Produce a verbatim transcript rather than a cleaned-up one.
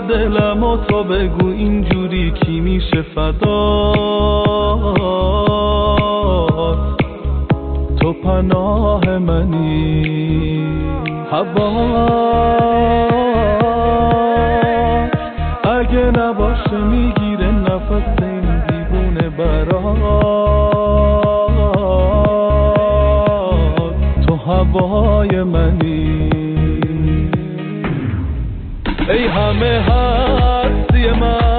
دلم و تو بگو اینجوری کی میشه فدات، تو پناه منی هوا، اگه نباشه میگیره نفس این دیوونه برات، تو هوای منی ای همه هستی من.